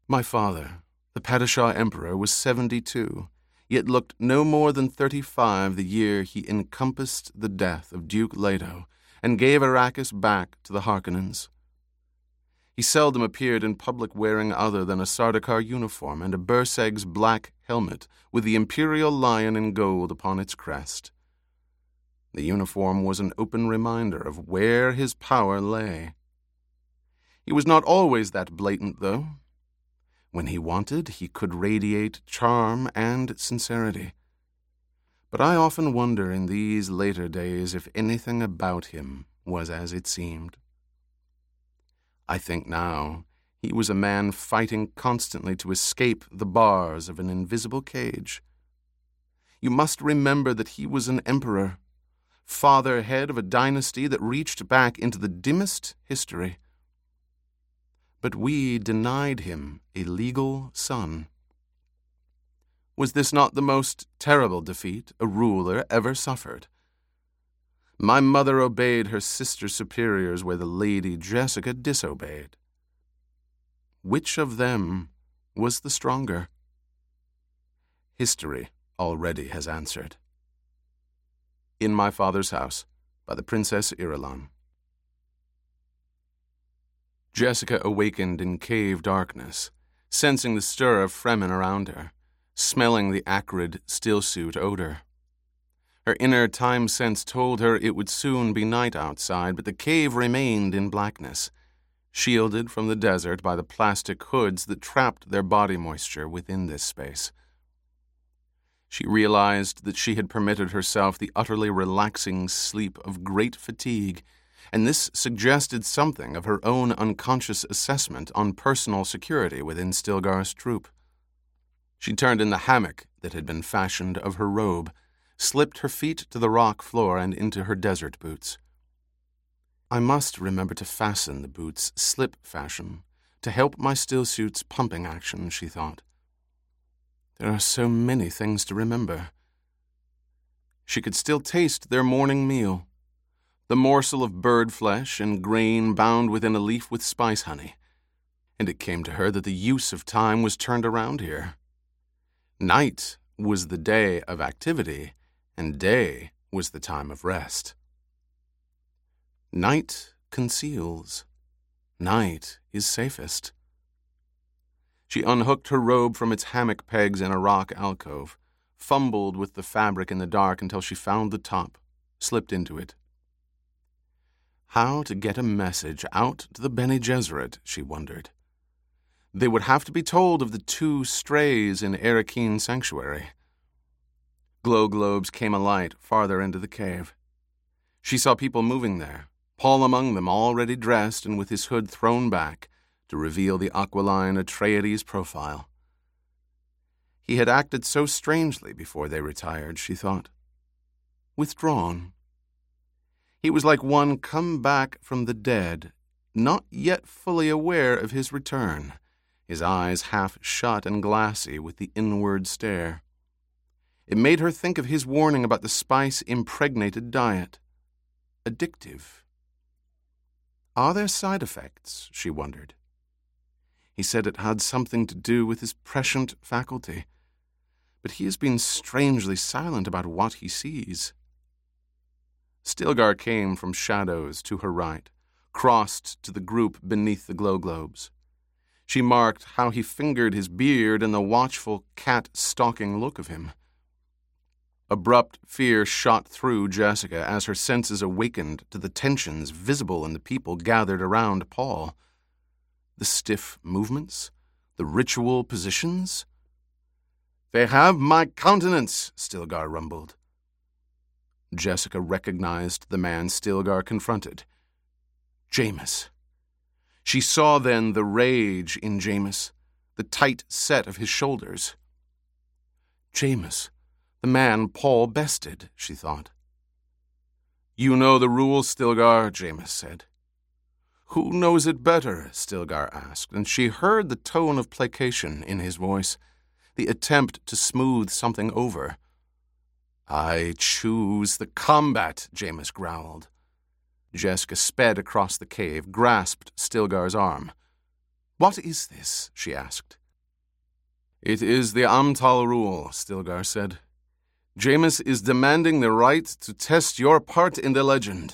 My father, the Padishah Emperor, was 72, yet looked no more than 35 the year he encompassed the death of Duke Leto and gave Arrakis back to the Harkonnens. He seldom appeared in public wearing other than a Sardaukar uniform and a Burseg's black helmet with the imperial lion in gold upon its crest. The uniform was an open reminder of where his power lay. He was not always that blatant, though. When he wanted, he could radiate charm and sincerity. But I often wonder in these later days if anything about him was as it seemed. I think now he was a man fighting constantly to escape the bars of an invisible cage. You must remember that he was an emperor, father-head of a dynasty that reached back into the dimmest history. But we denied him a legal son. Was this not the most terrible defeat a ruler ever suffered? My mother obeyed her sister superiors where the Lady Jessica disobeyed. Which of them was the stronger? History already has answered. In My Father's House, by the Princess Irulan. Jessica awakened in cave darkness, sensing the stir of Fremen around her, smelling the acrid stillsuit odor. Her inner time sense told her it would soon be night outside, but the cave remained in blackness, shielded from the desert by the plastic hoods that trapped their body moisture within this space. She realized that she had permitted herself the utterly relaxing sleep of great fatigue, and this suggested something of her own unconscious assessment on personal security within Stilgar's troop. She turned in the hammock that had been fashioned of her robe, slipped her feet to the rock floor and into her desert boots. I must remember to fasten the boots slip fashion, to help my stillsuit's pumping action, she thought. There are so many things to remember. She could still taste their morning meal, the morsel of bird flesh and grain bound within a leaf with spice honey, and it came to her that the use of time was turned around here. Night was the day of activity, and day was the time of rest. Night conceals. Night is safest. She unhooked her robe from its hammock pegs in a rock alcove, fumbled with the fabric in the dark until she found the top, slipped into it. How to get a message out to the Bene Gesserit, she wondered. They would have to be told of the 2 strays in Arrakeen Sanctuary. Glow globes came alight farther into the cave. She saw people moving there, Paul among them, already dressed and with his hood thrown back to reveal the aquiline Atreides profile. He had acted so strangely before they retired, she thought. Withdrawn. He was like one come back from the dead, not yet fully aware of his return, his eyes half shut and glassy with the inward stare. It made her think of his warning about the spice-impregnated diet. Addictive. Are there side effects, she wondered. He said it had something to do with his prescient faculty, but he has been strangely silent about what he sees. Stilgar came from shadows to her right, crossed to the group beneath the glow globes. She marked how he fingered his beard and the watchful, cat-stalking look of him. Abrupt fear shot through Jessica as her senses awakened to the tensions visible in the people gathered around Paul. The stiff movements, the ritual positions. "They have my countenance," Stilgar rumbled. Jessica recognized the man Stilgar confronted. Jameis. She saw then the rage in Jameis, the tight set of his shoulders. Jameis, the man Paul bested, she thought. "You know the rules, Stilgar," Jameis said. "Who knows it better?" Stilgar asked, and she heard the tone of placation in his voice, the attempt to smooth something over. "I choose the combat," Jameis growled. Jessica sped across the cave, grasped Stilgar's arm. "What is this?" she asked. It is the Amtal rule, Stilgar said. Jameis is demanding the right to test your part in the legend.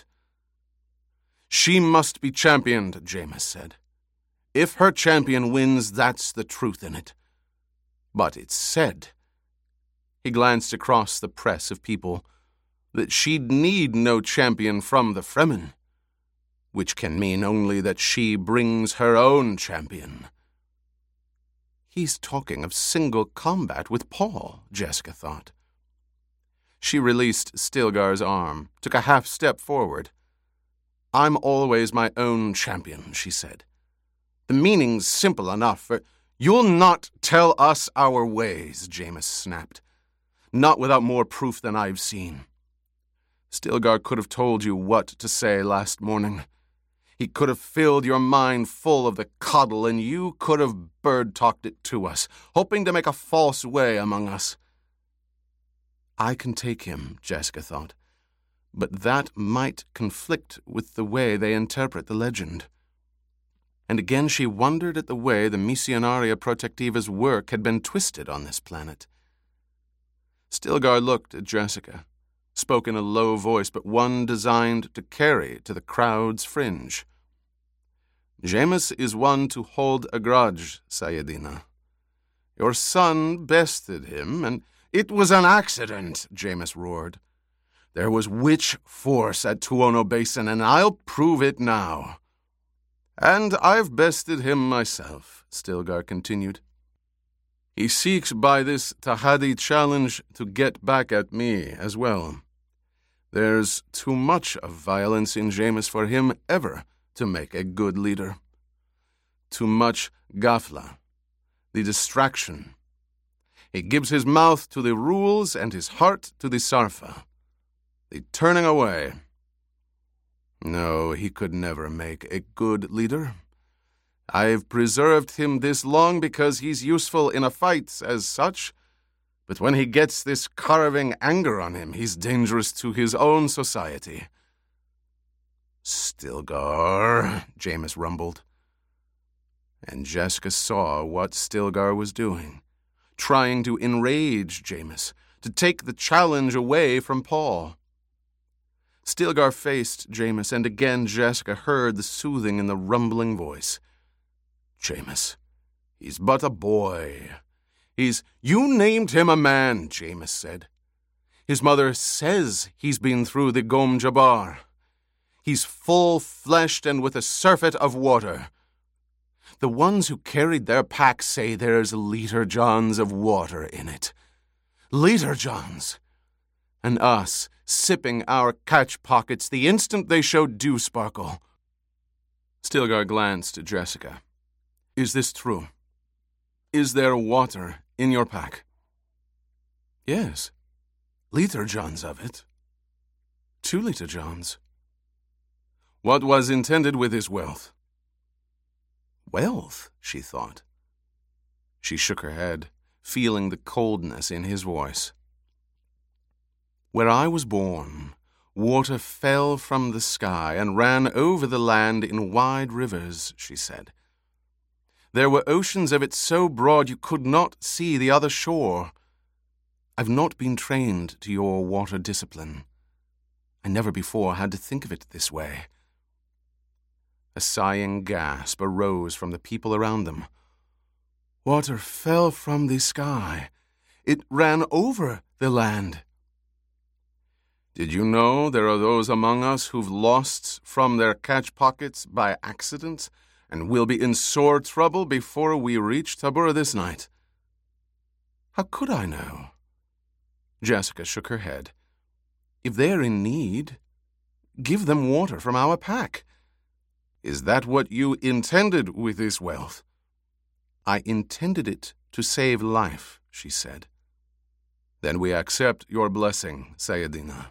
She must be championed, Jameis said. If her champion wins, that's the truth in it. But it's said, he glanced across the press of people, that she'd need no champion from the Fremen, which can mean only that she brings her own champion. He's talking of single combat with Paul, Jessica thought. She released Stilgar's arm, took a half step forward. I'm always my own champion, she said. The meaning's simple enough. You'll not tell us our ways, Jameis snapped. Not without more proof than I've seen. Stilgar could have told you what to say last morning. He could have filled your mind full of the coddle, and you could have bird-talked it to us, hoping to make a false way among us. I can take him, Jessica thought, but that might conflict with the way they interpret the legend. And again she wondered at the way the Missionaria Protectiva's work had been twisted on this planet. Stilgar looked at Jessica, spoke in a low voice, but one designed to carry to the crowd's fringe. Jameis is one to hold a grudge, Sayedina. Your son bested him, and it was an accident, Jameis roared. There was witch force at Tuono Basin, and I'll prove it now. And I've bested him myself, Stilgar continued. He seeks by this Tahadi challenge to get back at me as well. There's too much of violence in Jameis for him ever to make a good leader. Too much gafla, the distraction. He gives his mouth to the rules and his heart to the sarfa, the turning away. No, he could never make a good leader. I've preserved him this long because he's useful in a fight as such, but when he gets this carving anger on him, he's dangerous to his own society. Stilgar, Jameis rumbled. And Jessica saw what Stilgar was doing, trying to enrage Jameis, to take the challenge away from Paul. Stilgar faced Jameis, and again Jessica heard the soothing in the rumbling voice. Jameis, he's but a boy. You named him a man, Jameis said. His mother says he's been through the Gom Jabbar. He's full-fleshed and with a surfeit of water. The ones who carried their pack say there's liter-johns of water in it. Liter-johns. And us sipping our catch pockets the instant they showed dew sparkle. Stilgar glanced at Jessica. Is this true? Is there water in your pack? Yes. Liter-johns of it. 2 liter-johns. What was intended with his wealth? Wealth, she thought. She shook her head, feeling the coldness in his voice. Where I was born, water fell from the sky and ran over the land in wide rivers, she said. There were oceans of it so broad you could not see the other shore. I've not been trained to your water discipline. I never before had to think of it this way. A sighing gasp arose from the people around them. Water fell from the sky. It ran over the land. Did you know there are those among us who've lost from their catch pockets by accident and will be in sore trouble before we reach Tabura this night? How could I know? Jessica shook her head. If they're in need, give them water from our pack. Is that what you intended with this wealth? I intended it to save life, she said. Then we accept your blessing, Sayedina.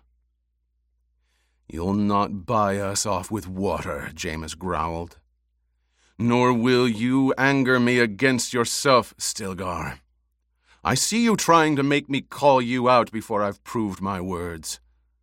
You'll not buy us off with water, Jameis growled. Nor will you anger me against yourself, Stilgar. I see you trying to make me call you out before I've proved my words.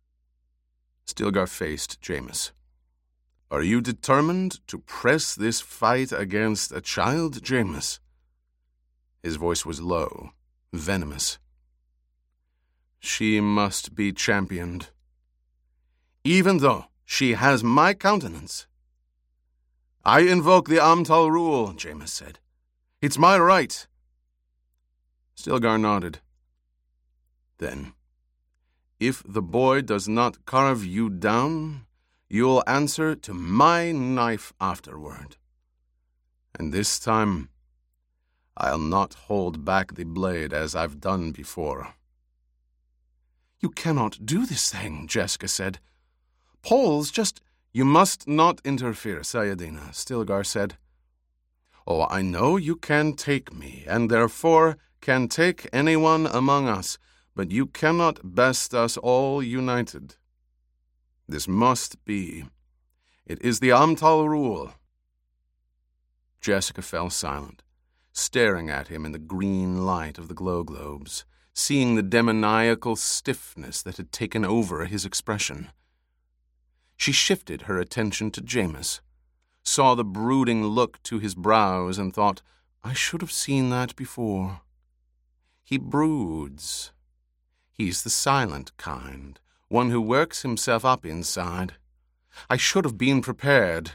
Stilgar faced Jameis. Are you determined to press this fight against a child, Jameis? His voice was low, venomous. She must be championed, even though she has my countenance. I invoke the Amtal rule, Jameis said. It's my right. Stilgar nodded. Then, if the boy does not carve you down, you'll answer to my knife afterward. And this time, I'll not hold back the blade as I've done before. You cannot do this thing, Jessica said. Paul's just... You must not interfere, Sayadina, Stilgar said. Oh, I know you can take me, and therefore can take anyone among us, but you cannot best us all united. This must be. It is the Amtal rule. Jessica fell silent, staring at him in the green light of the glow globes, seeing the demoniacal stiffness that had taken over his expression. She shifted her attention to Jameis, saw the brooding look to his brows, and thought, I should have seen that before. He broods. He's the silent kind, one who works himself up inside. I should have been prepared.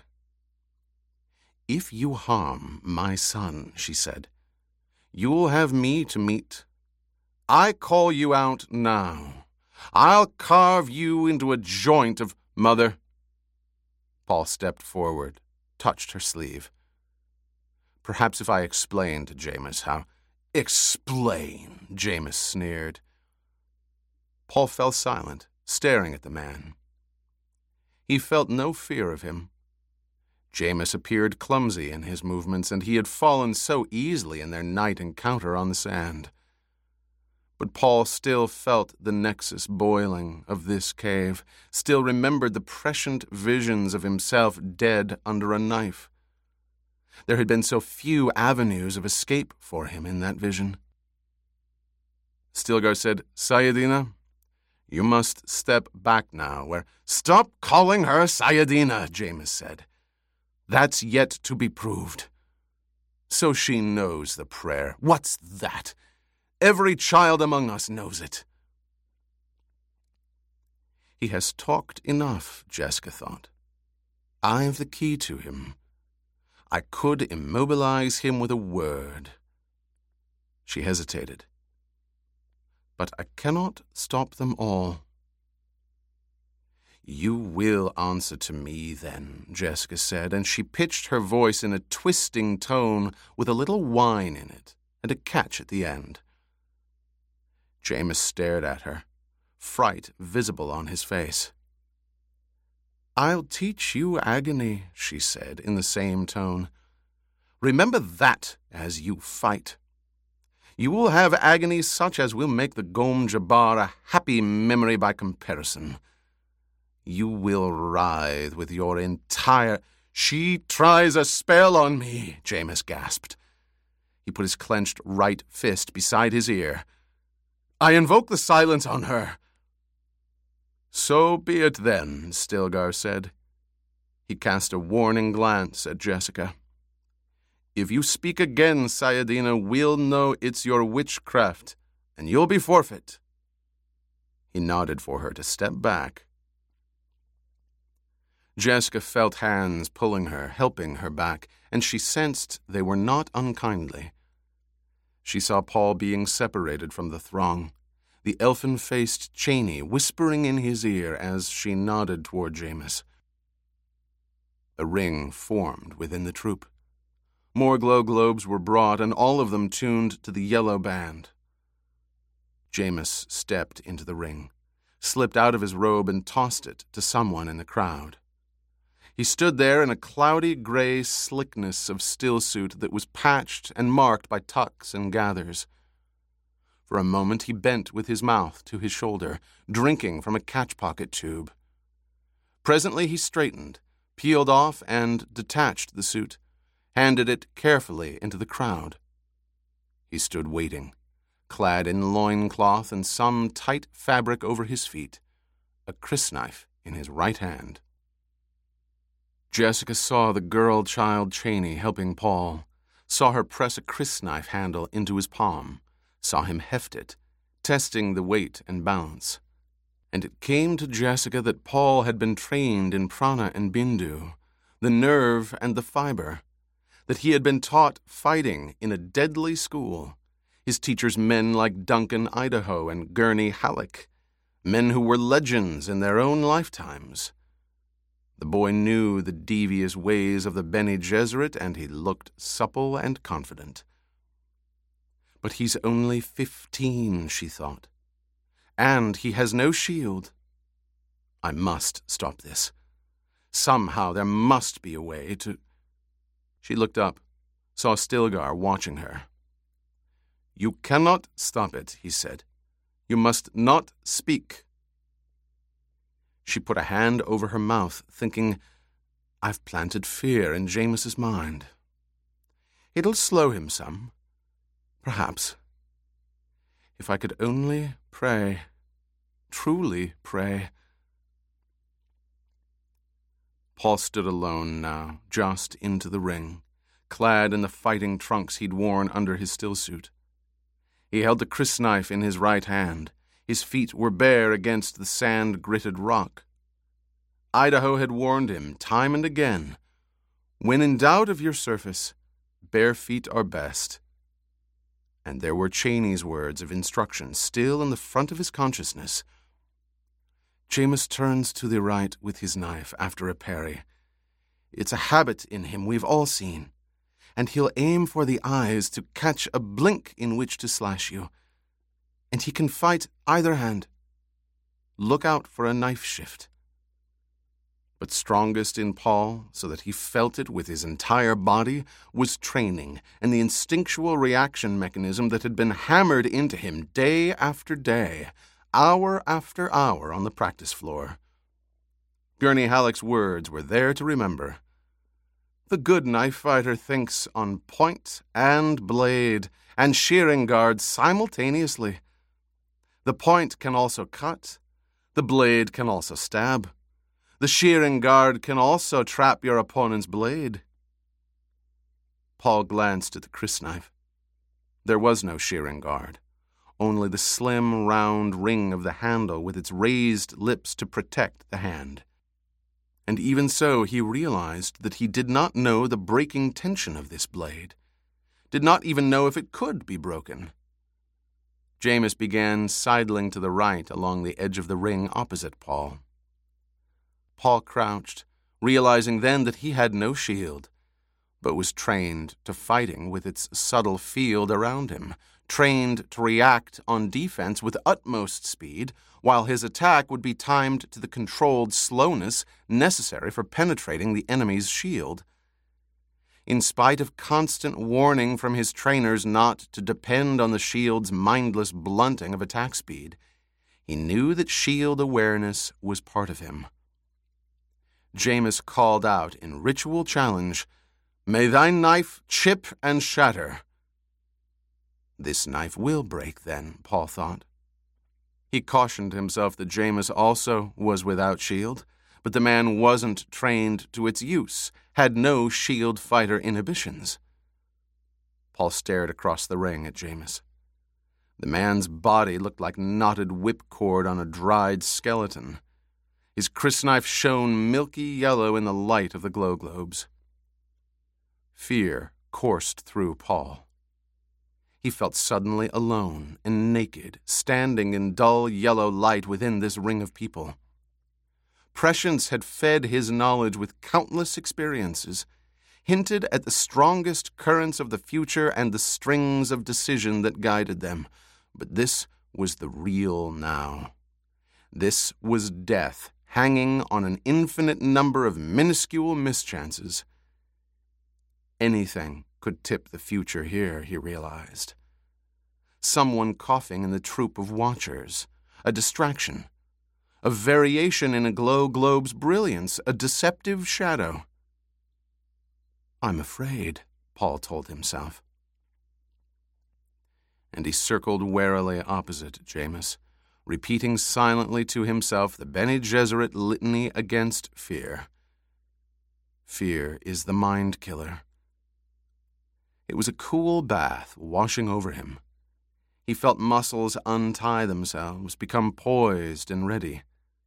If you harm my son, she said, you'll have me to meet. I call you out now. I'll carve you into a joint of... Mother. Paul stepped forward, touched her sleeve. Perhaps if I explain to Jameis how... Explain, Jameis sneered. Paul fell silent, staring at the man. He felt no fear of him. Jameis appeared clumsy in his movements, and he had fallen so easily in their night encounter on the sand. But Paul still felt the nexus boiling of this cave, still remembered the prescient visions of himself dead under a knife. There had been so few avenues of escape for him in that vision. Stilgar said, Sayadina, you must step back now where... Stop calling her Sayadina, Jameis said. That's yet to be proved. So she knows the prayer. What's that? Every child among us knows it. He has talked enough, Jessica thought. I've the key to him. I could immobilize him with a word. She hesitated. But I cannot stop them all. You will answer to me then, Jessica said, and she pitched her voice in a twisting tone with a little whine in it and a catch at the end. Jameis stared at her, fright visible on his face. I'll teach you agony, she said in the same tone. Remember that as you fight. You will have agony such as will make the Gom Jabbar a happy memory by comparison. You will writhe with your entire... She tries a spell on me, Jameis gasped. He put his clenched right fist beside his ear. I invoke the silence on her. So be it then, Stilgar said. He cast a warning glance at Jessica. If you speak again, Sayadina, we'll know it's your witchcraft, and you'll be forfeit. He nodded for her to step back. Jessica felt hands pulling her, helping her back, and she sensed they were not unkindly. She saw Paul being separated from the throng, the elfin-faced Chaney whispering in his ear as she nodded toward Jameis. A ring formed within the troop. More glow globes were brought, and all of them tuned to the yellow band. Jameis stepped into the ring, slipped out of his robe, and tossed it to someone in the crowd. He stood there in a cloudy gray slickness of stillsuit that was patched and marked by tucks and gathers. For a moment he bent with his mouth to his shoulder, drinking from a catch-pocket tube. Presently he straightened, peeled off and detached the suit, handed it carefully into the crowd. He stood waiting, clad in loincloth and some tight fabric over his feet, a crysknife in his right hand. Jessica saw the girl-child Chaney helping Paul, saw her press a crysknife handle into his palm, saw him heft it, testing the weight and balance. And it came to Jessica that Paul had been trained in prana and bindu, the nerve and the fiber, that he had been taught fighting in a deadly school, his teachers men like Duncan Idaho and Gurney Halleck, men who were legends in their own lifetimes. The boy knew the devious ways of the Bene Gesserit, and he looked supple and confident. But he's only 15, she thought. And he has no shield. I must stop this. Somehow there must be a way to... She looked up, saw Stilgar watching her. You cannot stop it, he said. You must not speak. She put a hand over her mouth, thinking, I've planted fear in Jameis's mind. It'll slow him some. Perhaps. If I could only pray, truly pray. Paul stood alone now, just into the ring, clad in the fighting trunks he'd worn under his stillsuit. He held the crysknife in his right hand. His feet were bare against the sand-gritted rock. Idaho had warned him time and again, when in doubt of your surface, bare feet are best. And there were Cheney's words of instruction still in the front of his consciousness. Jameis turns to the right with his knife after a parry. It's a habit in him we've all seen, and he'll aim for the eyes to catch a blink in which to slash you. And he can fight either hand. Look out for a knife shift. But strongest in Paul, so that he felt it with his entire body, was training and the instinctual reaction mechanism that had been hammered into him day after day, hour after hour on the practice floor. Gurney Halleck's words were there to remember. The good knife fighter thinks on point and blade and shearing guard simultaneously. The point can also cut. The blade can also stab. The shearing guard can also trap your opponent's blade. Paul glanced at the crysknife. There was no shearing guard, only the slim, round ring of the handle with its raised lips to protect the hand. And even so, he realized that he did not know the breaking tension of this blade, did not even know if it could be broken. Jameis began sidling to the right along the edge of the ring opposite Paul. Paul crouched, realizing then that he had no shield, but was trained to fighting with its subtle field around him, trained to react on defense with utmost speed, while his attack would be timed to the controlled slowness necessary for penetrating the enemy's shield. In spite of constant warning from his trainers not to depend on the shield's mindless blunting of attack speed, he knew that shield awareness was part of him. Jameis called out in ritual challenge, "May thy knife chip and shatter." This knife will break, then, Paul thought. He cautioned himself that Jameis also was without shield, but the man wasn't trained to its use, had no shield fighter inhibitions. Paul stared across the ring at Jameis. The man's body looked like knotted whipcord on a dried skeleton. His crysknife shone milky yellow in the light of the glow globes. Fear coursed through Paul. He felt suddenly alone and naked, standing in dull yellow light within this ring of people. Prescience had fed his knowledge with countless experiences, hinted at the strongest currents of the future and the strings of decision that guided them. But this was the real now. This was death, hanging on an infinite number of minuscule mischances. Anything could tip the future here, he realized. Someone coughing in the troop of watchers, a distraction, a variation in a glow globe's brilliance, a deceptive shadow. I'm afraid, Paul told himself. And he circled warily opposite Jameis, repeating silently to himself the Bene Gesserit litany against fear. Fear is the mind killer. It was a cool bath washing over him. He felt muscles untie themselves, become poised and ready.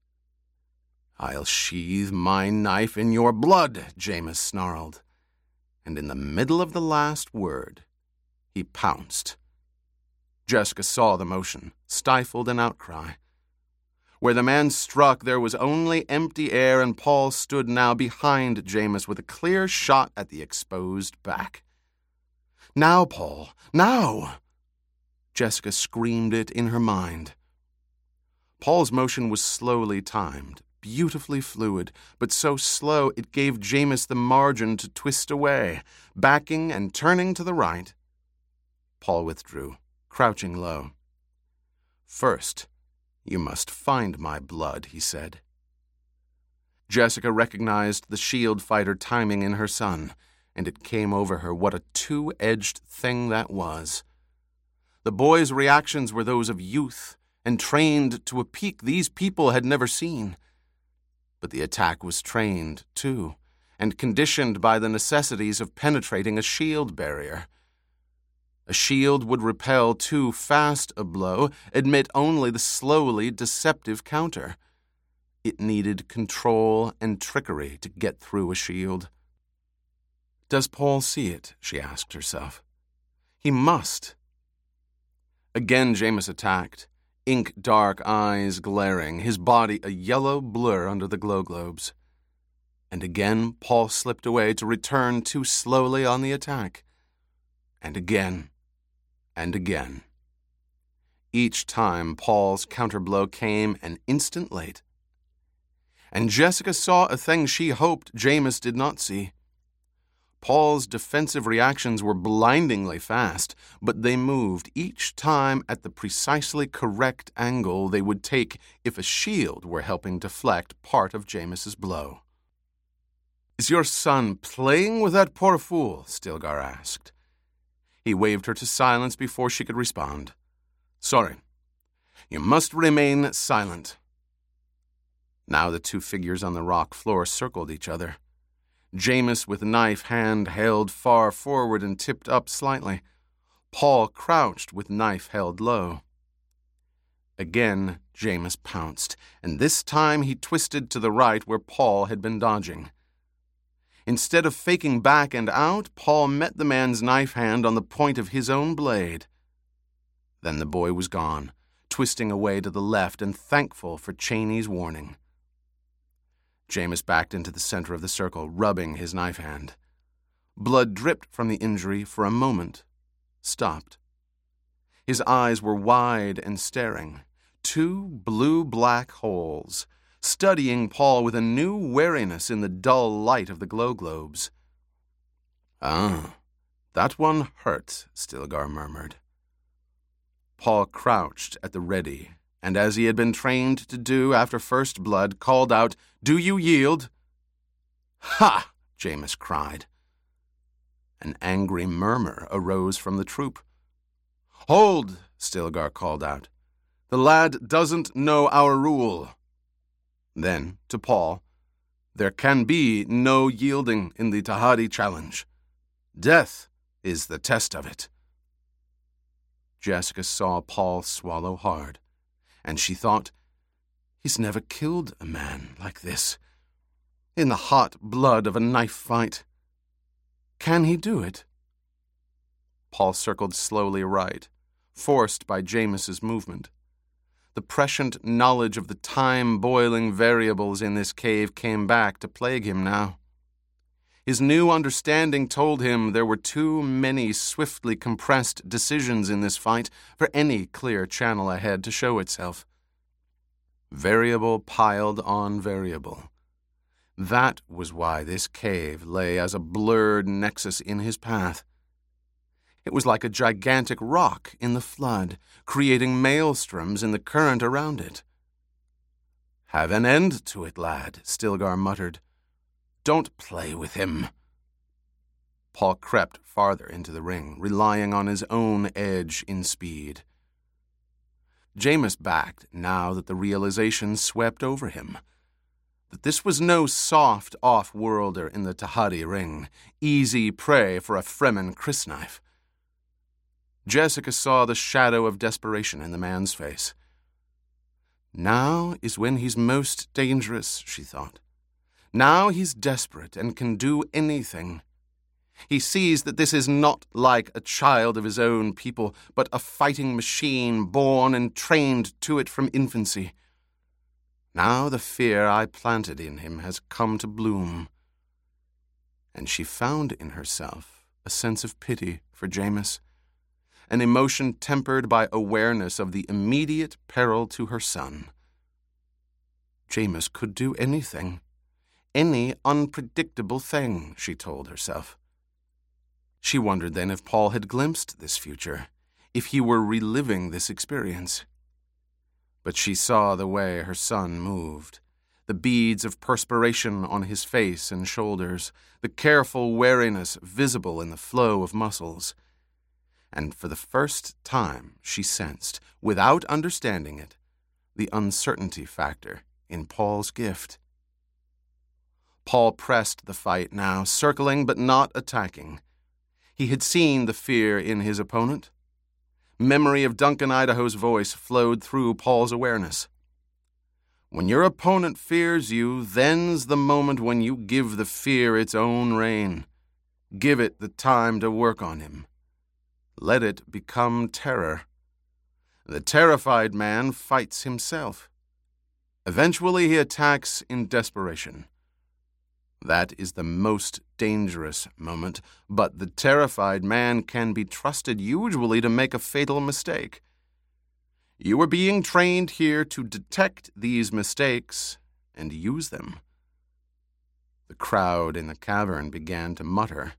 "I'll sheathe my knife in your blood," Jameis snarled. And in the middle of the last word, he pounced. Jessica saw the motion, stifled an outcry. Where the man struck, there was only empty air, and Paul stood now behind Jameis with a clear shot at the exposed back. "Now, Paul, now!" Jessica screamed it in her mind. Paul's motion was slowly timed, beautifully fluid, but so slow it gave Jameis the margin to twist away, backing and turning to the right. Paul withdrew, crouching low. "First, you must find my blood," he said. Jessica recognized the shield fighter timing in her son, and it came over her what a two-edged thing that was. The boy's reactions were those of youth, and trained to a peak these people had never seen. But the attack was trained, too, and conditioned by the necessities of penetrating a shield barrier. A shield would repel too fast a blow, admit only the slowly deceptive counter. It needed control and trickery to get through a shield. "Does Paul see it?" she asked herself. "He must." Again Jameis attacked, ink-dark eyes glaring, his body a yellow blur under the glow globes. And again Paul slipped away to return too slowly on the attack. And again, and again. Each time Paul's counterblow came an instant late. And Jessica saw a thing she hoped Jameis did not see. Paul's defensive reactions were blindingly fast, but they moved each time at the precisely correct angle they would take if a shield were helping deflect part of Jameis's blow. "Is your son playing with that poor fool?" Stilgar asked. He waved her to silence before she could respond. "Sorry. You must remain silent." Now the two figures on the rock floor circled each other. Jameis with knife hand held far forward and tipped up slightly. Paul crouched with knife held low. Again, Jameis pounced, and this time he twisted to the right where Paul had been dodging. Instead of faking back and out, Paul met the man's knife hand on the point of his own blade. Then the boy was gone, twisting away to the left and thankful for Cheney's warning. Jameis backed into the center of the circle, rubbing his knife hand. Blood dripped from the injury for a moment, stopped. His eyes were wide and staring, two blue-black holes, studying Paul with a new wariness in the dull light of the glow globes. "Ah, that one hurt," Stilgar murmured. Paul crouched at the ready, and as he had been trained to do after first blood, called out, "Do you yield?" "Ha!" Jameis cried. An angry murmur arose from the troop. "Hold!" Stilgar called out. "The lad doesn't know our rule." Then, to Paul, "There can be no yielding in the Tahadi challenge. Death is the test of it." Jessica saw Paul swallow hard, and she thought, "He's never killed a man like this, in the hot blood of a knife fight. Can he do it?" Paul circled slowly right, forced by Jameis's movement. The prescient knowledge of the time-boiling variables in this cave came back to plague him now. His new understanding told him there were too many swiftly compressed decisions in this fight for any clear channel ahead to show itself. Variable piled on variable. That was why this cave lay as a blurred nexus in his path. It was like a gigantic rock in the flood, creating maelstroms in the current around it. "Have an end to it, lad," Stilgar muttered. "Don't play with him." Paul crept farther into the ring, relying on his own edge in speed. Jameis backed now that the realization swept over him. that this was no soft off-worlder in the Tahadi ring, easy prey for a Fremen crysknife. Jessica saw the shadow of desperation in the man's face. Now is when he's most dangerous, she thought. Now he's desperate and can do anything. He sees that this is not like a child of his own people, but a fighting machine born and trained to it from infancy. Now the fear I planted in him has come to bloom. And she found in herself a sense of pity for Jameis, an emotion tempered by awareness of the immediate peril to her son. Jameis could do anything, any unpredictable thing, she told herself. She wondered then if Paul had glimpsed this future, if he were reliving this experience. But she saw the way her son moved, the beads of perspiration on his face and shoulders, the careful wariness visible in the flow of muscles. And for the first time she sensed, without understanding it, the uncertainty factor in Paul's gift. Paul pressed the fight now, circling but not attacking. He had seen the fear in his opponent. Memory of Duncan Idaho's voice flowed through Paul's awareness. When your opponent fears you, then's the moment when you give the fear its own reign. Give it the time to work on him. Let it become terror. The terrified man fights himself. Eventually he attacks in desperation. That is the most dangerous moment, but the terrified man can be trusted usually to make a fatal mistake. You are being trained here to detect these mistakes and use them. The crowd in the cavern began to mutter.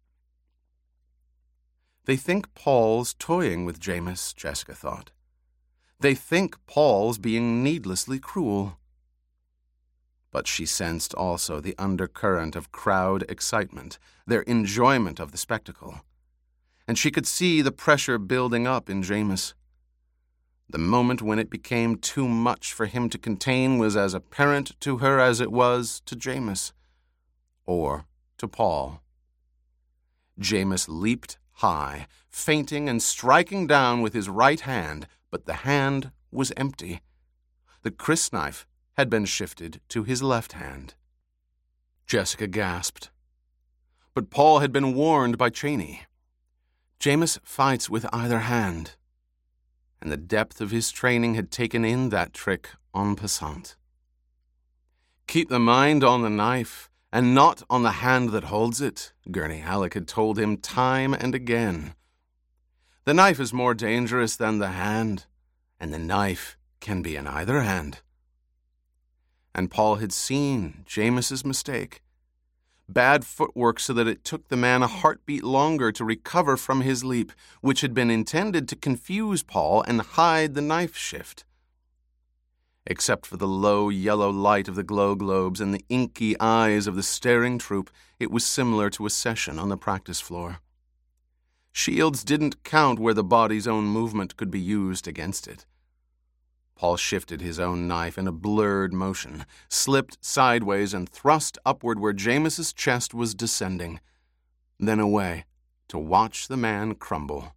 They think Paul's toying with Jameis, Jessica thought. They think Paul's being needlessly cruel. But she sensed also the undercurrent of crowd excitement, their enjoyment of the spectacle. And she could see the pressure building up in Jameis. The moment when it became too much for him to contain was as apparent to her as it was to Jameis, or to Paul. Jameis leaped high, feinting and striking down with his right hand, but the hand was empty. The crysknife had been shifted to his left hand. Jessica gasped. But Paul had been warned by Cheney. Jameis fights with either hand, and the depth of his training had taken in that trick en passant. Keep the mind on the knife, and not on the hand that holds it, Gurney Halleck had told him time and again. The knife is more dangerous than the hand, and the knife can be in either hand. And Paul had seen Jameis's mistake. Bad footwork so that it took the man a heartbeat longer to recover from his leap, which had been intended to confuse Paul and hide the knife shift. Except for the low yellow light of the glow globes and the inky eyes of the staring troop, it was similar to a session on the practice floor. Shields didn't count where the body's own movement could be used against it. Paul shifted his own knife in a blurred motion, slipped sideways and thrust upward where Jameis's chest was descending, then away to watch the man crumble.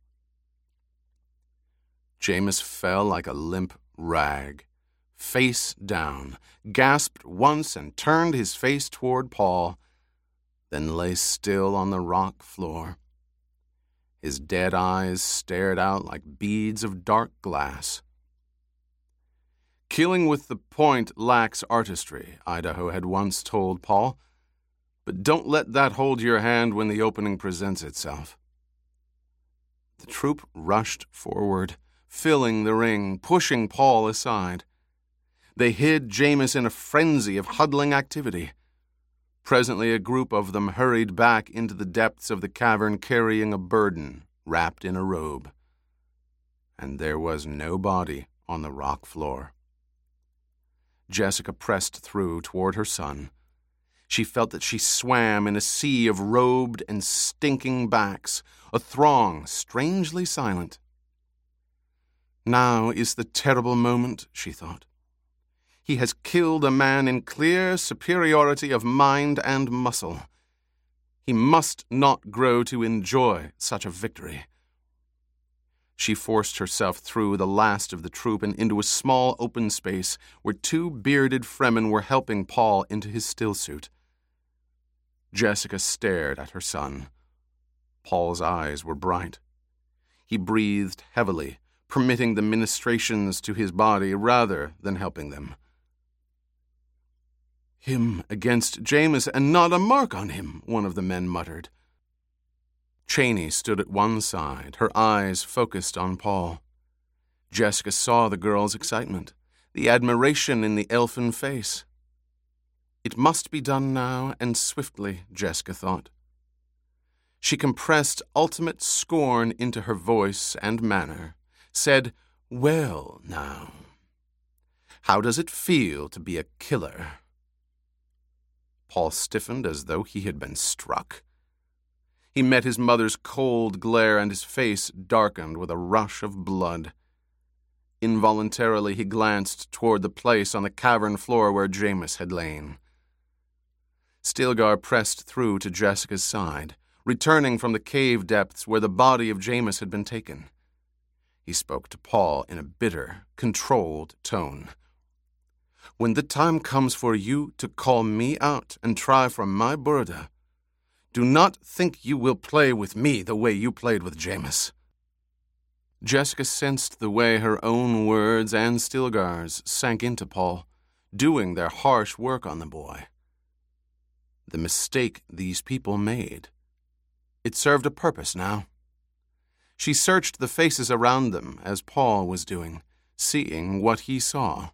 Jameis fell like a limp rag, face down, gasped once and turned his face toward Paul, then lay still on the rock floor. His dead eyes stared out like beads of dark glass. Killing with the point lacks artistry, Idaho had once told Paul, but don't let that hold your hand when the opening presents itself. The troop rushed forward, filling the ring, pushing Paul aside. They hid Jameis in a frenzy of huddling activity. Presently a group of them hurried back into the depths of the cavern carrying a burden wrapped in a robe. And there was no body on the rock floor. Jessica pressed through toward her son. She felt that she swam in a sea of robed and stinking backs, a throng strangely silent. Now is the terrible moment, she thought. He has killed a man in clear superiority of mind and muscle. He must not grow to enjoy such a victory. She forced herself through the last of the troop and into a small open space where two bearded Fremen were helping Paul into his stillsuit. Jessica stared at her son. Paul's eyes were bright. He breathed heavily, permitting the ministrations to his body rather than helping them. "Him against Jameis and not a mark on him," one of the men muttered. Cheney stood at one side, her eyes focused on Paul. Jessica saw the girl's excitement, the admiration in the elfin face. It must be done now and swiftly, Jessica thought. She compressed ultimate scorn into her voice and manner, said, "Well, now, how does it feel to be a killer?" Paul stiffened as though he had been struck. He met his mother's cold glare and his face darkened with a rush of blood. Involuntarily, he glanced toward the place on the cavern floor where Jameis had lain. Stilgar pressed through to Jessica's side, returning from the cave depths where the body of Jameis had been taken. He spoke to Paul in a bitter, controlled tone. "When the time comes for you to call me out and try for my burda, do not think you will play with me the way you played with Jameis." Jessica sensed the way her own words and Stilgar's sank into Paul, doing their harsh work on the boy. The mistake these people made. It served a purpose now. She searched the faces around them as Paul was doing, seeing what he saw.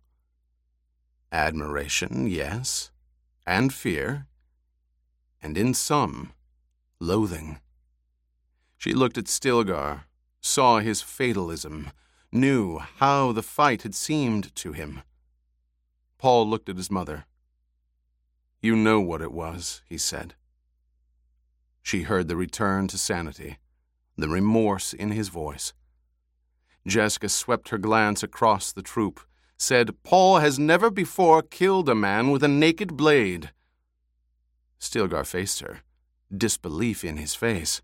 Admiration, yes, and fear, and in some, loathing. She looked at Stilgar, saw his fatalism, knew how the fight had seemed to him. Paul looked at his mother. "You know what it was," he said. She heard the return to sanity, the remorse in his voice. Jessica swept her glance across the troop, said, "Paul has never before killed a man with a naked blade." Stilgar faced her, disbelief in his face.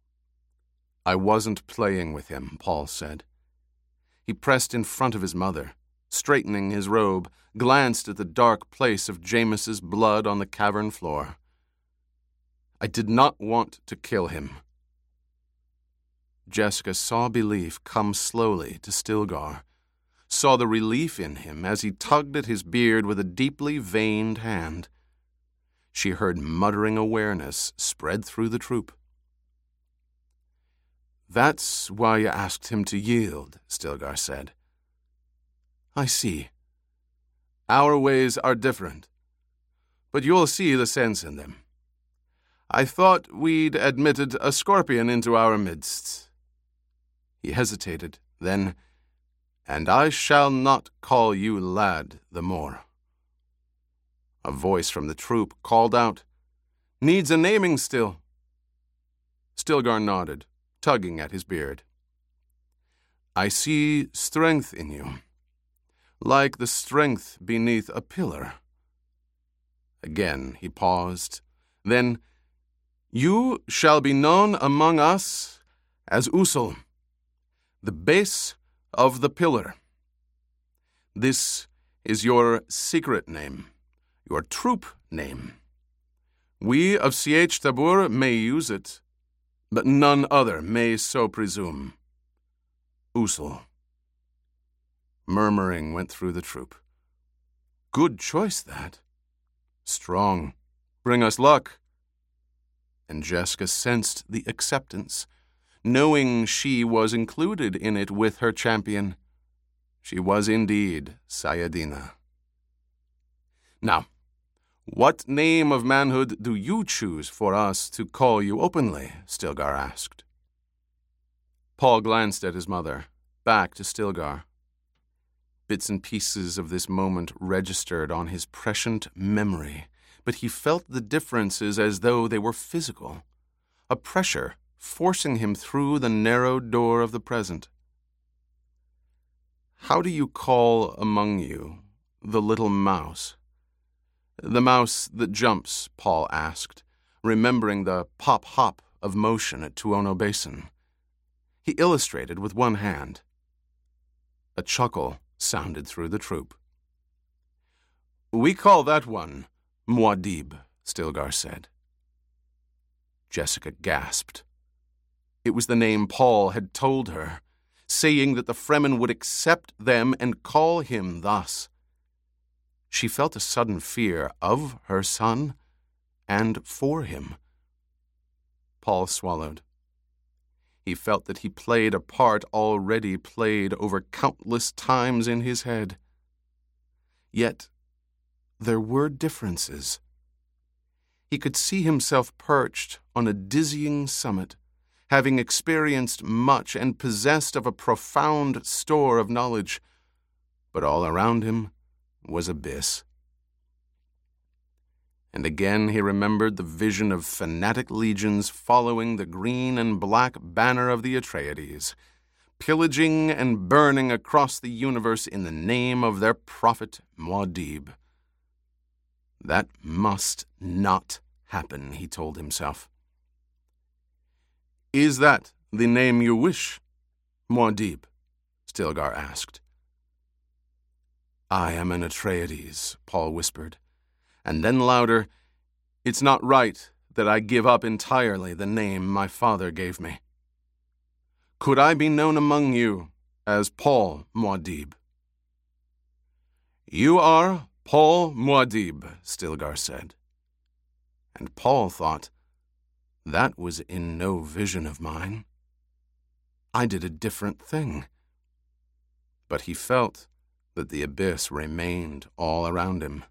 "I wasn't playing with him," Paul said. He pressed in front of his mother, straightening his robe, glanced at the dark place of Jameis's blood on the cavern floor. "I did not want to kill him." Jessica saw belief come slowly to Stilgar, saw the relief in him as he tugged at his beard with a deeply veined hand. She heard muttering awareness spread through the troop. "That's why you asked him to yield," Stilgar said. "I see. Our ways are different, but you'll see the sense in them. I thought we'd admitted a scorpion into our midst." He hesitated, then, "And I shall not call you lad the more." A voice from the troop called out, "Needs a naming still." Stilgar nodded, tugging at his beard. "I see strength in you, like the strength beneath a pillar." Again he paused, then, "You shall be known among us as Usul, the base of the pillar. This is your secret name, your troop name. We of Sietch Tabor may use it, but none other may so presume. Usul." Murmuring went through the troop. "Good choice, that. Strong. Bring us luck." And Jessica sensed the acceptance, knowing she was included in it with her champion. She was indeed Sayadina. "Now, what name of manhood do you choose for us to call you openly?" Stilgar asked. Paul glanced at his mother, back to Stilgar. Bits and pieces of this moment registered on his prescient memory, but he felt the differences as though they were physical, a pressure forcing him through the narrow door of the present. "How do you call among you the little mouse. The mouse that jumps, Paul asked, remembering the pop-hop of motion at Tuono Basin. He illustrated with one hand. A chuckle sounded through the troop. "We call that one Muad'Dib," Stilgar said. Jessica gasped. It was the name Paul had told her, saying that the Fremen would accept them and call him thus. She felt a sudden fear of her son and for him. Paul swallowed. He felt that he played a part already played over countless times in his head. Yet, there were differences. He could see himself perched on a dizzying summit, having experienced much and possessed of a profound store of knowledge, but all around him was abyss. And again he remembered the vision of fanatic legions following the green and black banner of the Atreides, pillaging and burning across the universe in the name of their prophet Muad'Dib. That must not happen, he told himself. "Is that the name you wish, Muad'Dib?" Stilgar asked. "I am an Atreides," Paul whispered, and then louder, "It's not right that I give up entirely the name my father gave me. Could I be known among you as Paul Muad'Dib?" "You are Paul Muad'Dib," Stilgar said. And Paul thought, that was in no vision of mine. I did a different thing. But he felt that the abyss remained all around him.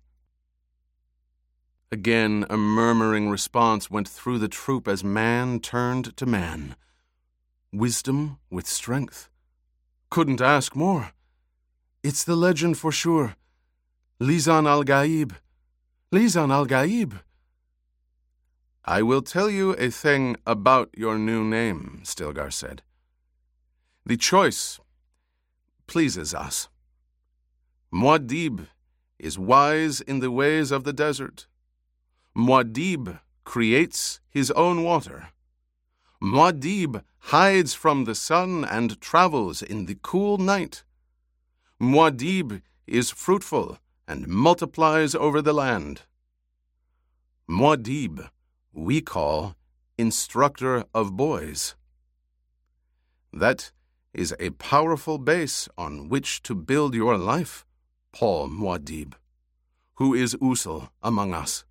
Again, a murmuring response went through the troop as man turned to man. Wisdom with strength. Couldn't ask more. It's the legend for sure. Lisan al-Gaib. Lisan al-Gaib. "I will tell you a thing about your new name," Stilgar said. "The choice pleases us. Muad'Dib is wise in the ways of the desert. Muad'Dib creates his own water. Muad'Dib hides from the sun and travels in the cool night. Muad'Dib is fruitful and multiplies over the land. Muad'Dib we call instructor of boys. That is a powerful base on which to build your life, Paul Muad'Dib, who is Usul among us.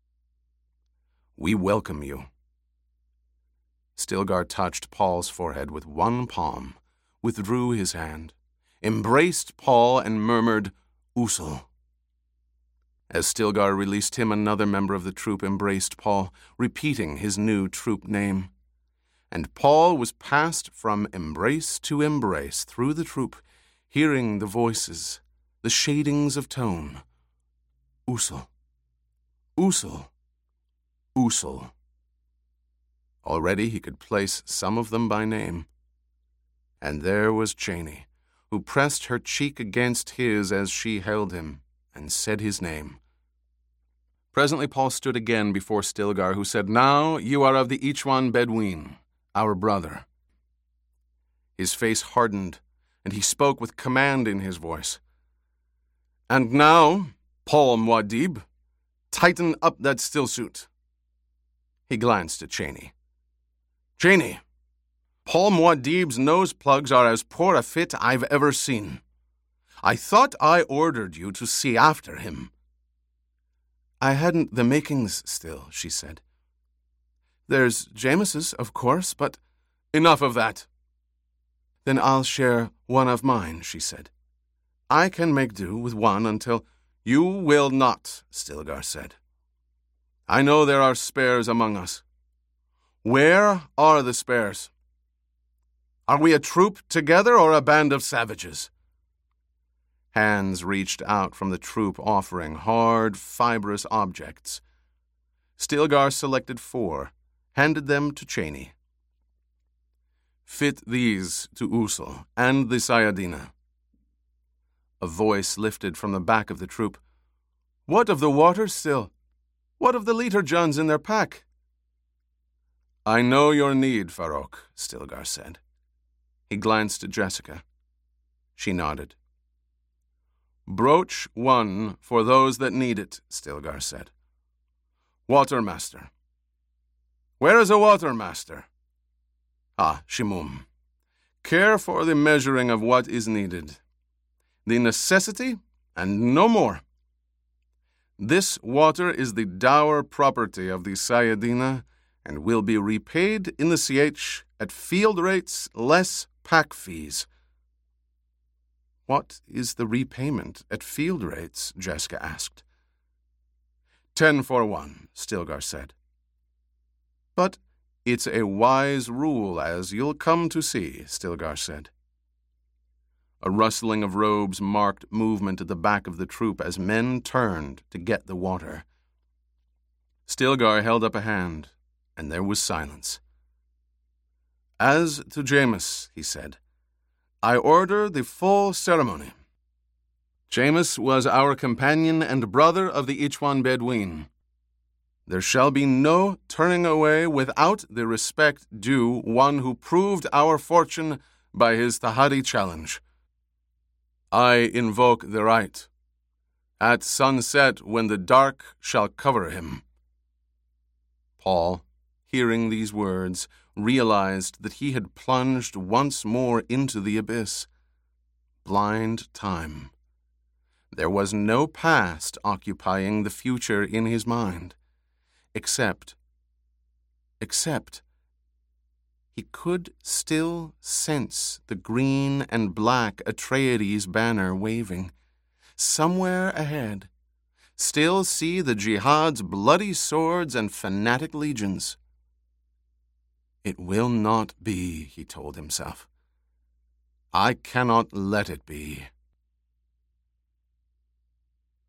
We welcome you." Stilgar touched Paul's forehead with one palm, withdrew his hand, embraced Paul, and murmured, "Usul." As Stilgar released him, another member of the troop embraced Paul, repeating his new troop name. And Paul was passed from embrace to embrace through the troop, hearing the voices, the shadings of tone. Usul. Usul. Usul. Already he could place some of them by name. And there was Chani, who pressed her cheek against his as she held him, and said his name. Presently Paul stood again before Stilgar, who said, "Now you are of the Ichwan Bedouin, our brother." His face hardened, and he spoke with command in his voice. "And now, Paul Muad'Dib, tighten up that stillsuit." He glanced at Chani. "Chani, Paul Muad'Dib's nose plugs are as poor a fit I've ever seen. I thought I ordered you to see after him." "I hadn't the makings still," she said. "There's James's, of course, but—" "Enough of that." "Then I'll share one of mine," she said. "I can make do with one until—" "You will not," Stilgar said. "I know there are spares among us. Where are the spares? Are we a troop together or a band of savages?" Hands reached out from the troop, offering hard, fibrous objects. Stilgar selected 4, handed them to Chani. "Fit these to Usul and the Sayadina." A voice lifted from the back of the troop. "What of the water still? What of the Leiter-Juns in their pack?" "I know your need, Farrokh," Stilgar said. He glanced at Jessica. She nodded. "Broach 1 for those that need it," Stilgar said. "Watermaster. Where is a watermaster? Ah, Shimum. Care for the measuring of what is needed. The necessity and no more. This water is the dower property of the Sayadina and will be repaid in the CH at field rates less pack fees." "What is the repayment at field rates?" Jessica asked. 10 for 1, Stilgar said. "But it's a wise rule, as you'll come to see," Stilgar said. A rustling of robes marked movement at the back of the troop as men turned to get the water. Stilgar held up a hand, and there was silence. "As to Jameis," he said, "I order the full ceremony. Jameis was our companion and brother of the Ichwan Bedouin. There shall be no turning away without the respect due one who proved our fortune by his Tahadi challenge. I invoke the right. At sunset, when the dark shall cover him." Paul, hearing these words, realized that he had plunged once more into the abyss. Blind time. There was no past occupying the future in his mind, except he could still sense the green and black Atreides banner waving. Somewhere ahead, still see the jihad's bloody swords and fanatic legions. It will not be, he told himself. I cannot let it be.